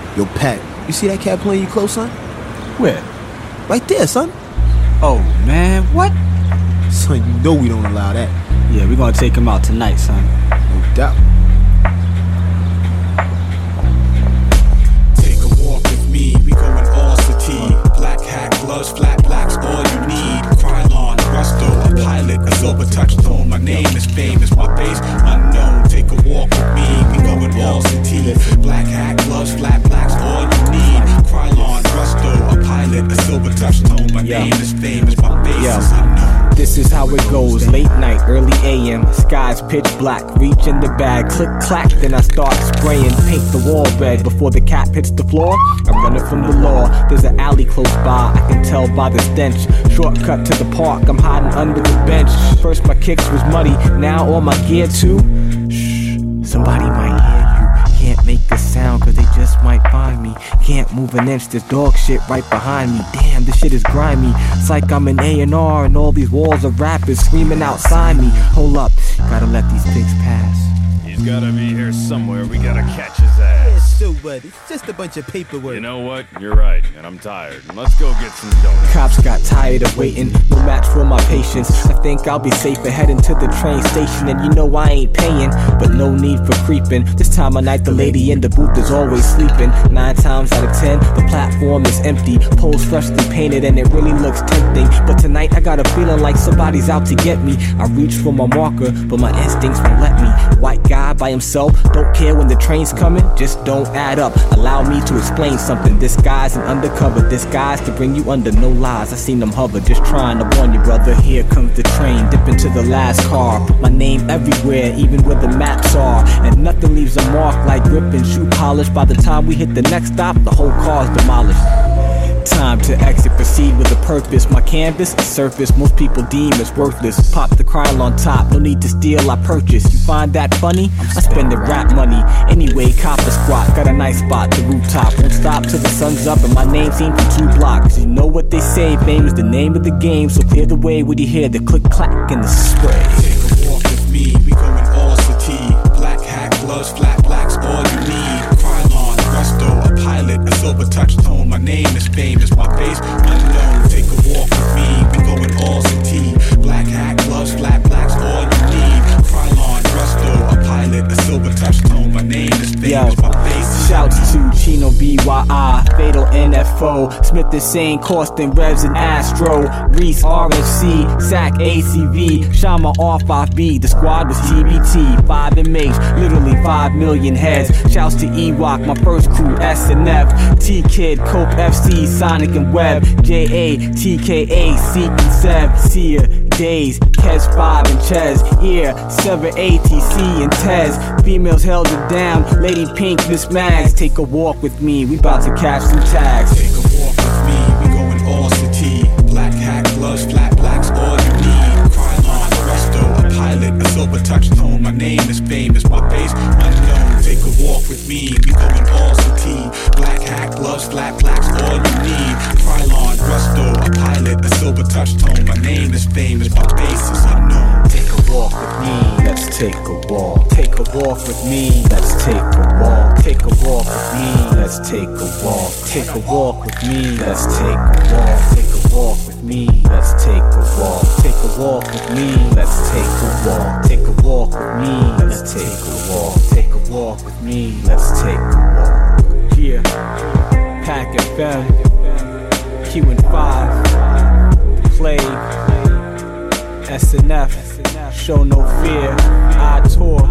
Yo, Pat, you see that cat playing you close, son? Where? Right there, son. Oh, man, what? Son, you know we don't allow that. Yeah, we're gonna take him out tonight, son. No doubt. Take a walk with me, we going all city. Black hat, gloves, flat blacks, all you need. Krylon, Rusto, a pilot, a silver touchstone. My name is famous, my face unknown. Take a walk with me, we going all city. Black hat, gloves, flat blacks, all you need. Krylon, Rusto, a pilot, a silver touchstone. My name is famous, my face is unknown. This is how it goes, late night, early AM. Sky's pitch black, reach in the bag, click clack, then I start spraying. Paint the wall red before the cap hits the floor. I'm running from the law, there's an alley close by, I can tell by the stench. Shortcut to the park, I'm hiding under the bench. First my kicks was muddy, now all my gear too. Shh, somebody might hear you. Can't make a sound cause they just might find me. Can't move an inch, there's dog shit right behind me. Damn, this shit is grimy. It's like I'm an A&R and all these walls of rappers screaming outside me. Hold up, gotta let these pigs pass. He's gotta be here somewhere. We gotta catch his ass. So what? It's just a bunch of paperwork. You know what? You're right, and I'm tired. Let's go get some donuts. Cops got tired of waiting, no match for my patience. I think I'll be safer heading to the train station. And you know I ain't paying, but no need for creeping. This time of night the lady in the booth is always sleeping. 9 times out of 10, the platform is empty. Poles freshly painted and it really looks tempting. But tonight I got a feeling like somebody's out to get me. I reach for my marker, but my instincts won't let me. White guy by himself, don't care when the train's coming, just don't add up. Allow me to explain something. This guy's an undercover, this guy's to bring you under, no lies. I seen them hover, just trying to warn you, brother. Here comes the train, dip into the last car. Put my name everywhere, even where the maps are. And nothing leaves a mark like grip and shoe polish. By the time we hit the next stop, the whole car's demolished. Time to exit, proceed with a purpose. My canvas, a surface most people deem as worthless. Pop the Krylon top, no need to steal, I purchase. You find that funny? I spend the rap money. Anyway, copper squat, got a nice spot, the rooftop. Won't stop till the sun's up and my name's seen from 2 blocks. You know what they say, fame is the name of the game. So clear the way when you hear the click clack and the spray. Take a walk with me, we going all city. Black hat, gloves, flat blacks, all you need. Krylon, Rusto, a pilot, a silver touchstone. My name is famous, my face unknown. Take a walk with me, we going all city. Black hat, gloves, flat blacks, all you need. Krylon, Rusto, a pilot, a silver touchstone. My name is famous, my face is Shouts to Chino BYI, Fatal NFO, Smith Insane, Corsten, Revs and Astro, Reese RFC, Sac ACV, Shama R5B, the squad was TBT, 5 inmates, literally 5 million heads. Shouts to Ewok, my first crew, SNF, T-Kid, Cope FC, Sonic and Web, JA, TKA, Seek and Seb, Seer, Days, Kes 5 and Ches, Ear, 7 ATC and Tez, females held it down, Lady Pink, Miss Mags, take a walk with me, we bout to catch some tags. Take a walk with me, we going all city. Black hat, gloves, flat blacks, all you need. Krylon, Rusto, a pilot, a silver touchstone. My name is famous, my face unknown. Take a walk with me, we going all city. Black hat, gloves, flat blacks, all you need. Krylon, Rusto, a pilot, a silver touchstone. My name is famous, my face is unknown. Take a walk with me, let's take a walk. Take a walk with me, let's take a walk. Take a walk with me, let's take a walk. Take a walk with me, let's take a walk. Take a walk with me, let's take a walk. Take a walk with me, let's take a walk. Take a walk with me, let's take a walk. Take a walk with me, let's take a walk. Yeah, Pack FM, Q&5, Play, SNF, Show No Fear, I Tour.